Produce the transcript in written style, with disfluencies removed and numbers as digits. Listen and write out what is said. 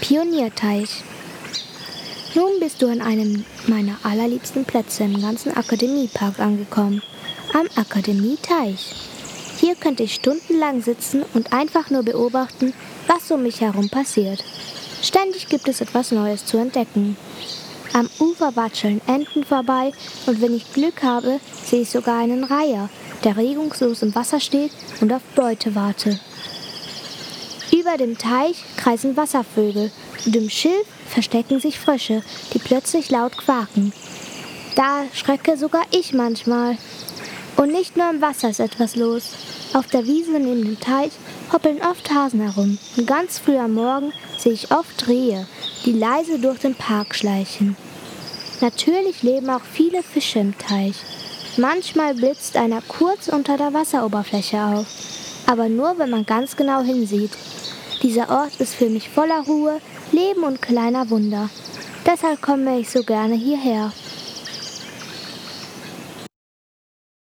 Pionierteich. Nun bist du an einem meiner allerliebsten Plätze im ganzen Akademiepark angekommen, am Akademieteich. Hier könnte ich stundenlang sitzen und einfach nur beobachten, was um mich herum passiert. Ständig gibt es etwas Neues zu entdecken. Am Ufer watscheln Enten vorbei und wenn ich Glück habe, sehe ich sogar einen Reiher, der regungslos im Wasser steht und auf Beute wartet. Über dem Teich kreisen Wasservögel und im Schilf verstecken sich Frösche, die plötzlich laut quaken. Da schrecke sogar ich manchmal. Und nicht nur im Wasser ist etwas los. Auf der Wiese neben dem Teich hoppeln oft Hasen herum und ganz früh am Morgen sehe ich oft Rehe, die leise durch den Park schleichen. Natürlich leben auch viele Fische im Teich. Manchmal blitzt einer kurz unter der Wasseroberfläche auf, aber nur, wenn man ganz genau hinsieht. Dieser Ort ist für mich voller Ruhe, Leben und kleiner Wunder. Deshalb komme ich so gerne hierher.